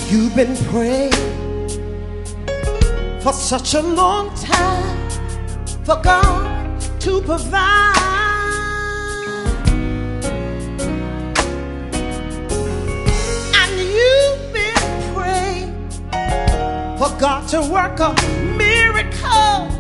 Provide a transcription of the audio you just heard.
You've been praying for such a long time for God to provide. And you've been praying for God to work a miracle